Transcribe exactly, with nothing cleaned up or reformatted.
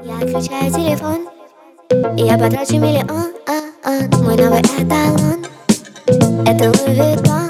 Я отключаю телефон, и я потрачу миллион, а, а, мой новый эталон. Это Луи Виттон.